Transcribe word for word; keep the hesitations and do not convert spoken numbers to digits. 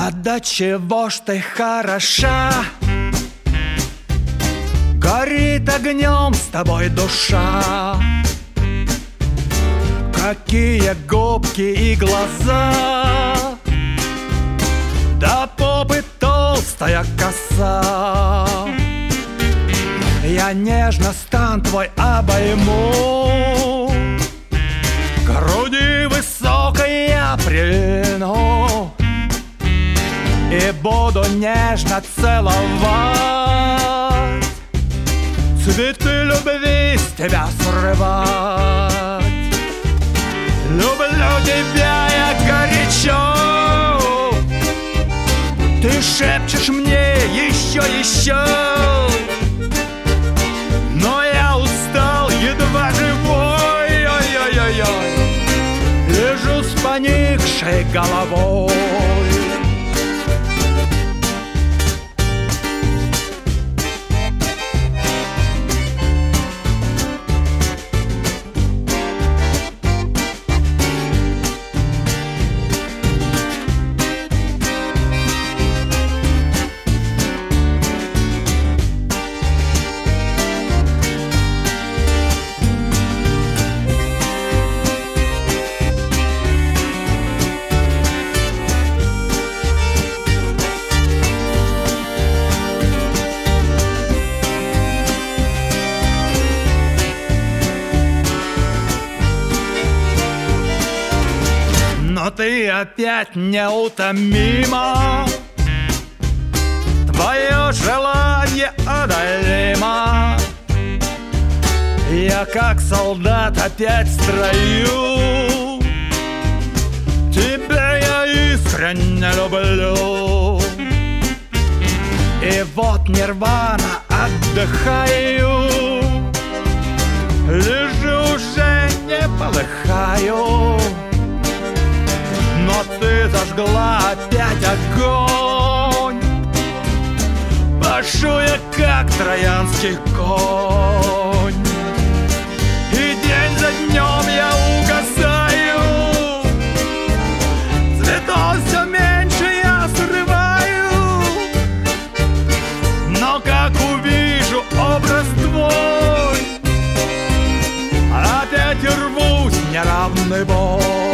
А до чего ж ты хороша, горит огнем с тобой душа. Какие губки и глаза, до попы толстая коса. Я нежно стан твой обойму, груди высокой я прильну и буду нежно целовать. Цветы любви с тебя срывать. Люблю тебя я горячо, ты шепчешь мне еще, еще. Но я устал, едва живой, ой-ой-ой-ой, лежу с поникшей головой. Но ты опять неутомима, твое желание одолимо. Я как солдат опять в строю, тебя я искренне люблю. И вот нирвана отдыхаю, лежу уже не полыхаю. Но ты зажгла опять огонь, пашу я как троянский конь. И день за днем я угасаю, цветов все меньше я срываю. Но как увижу образ твой, опять рвусь в неравный бой.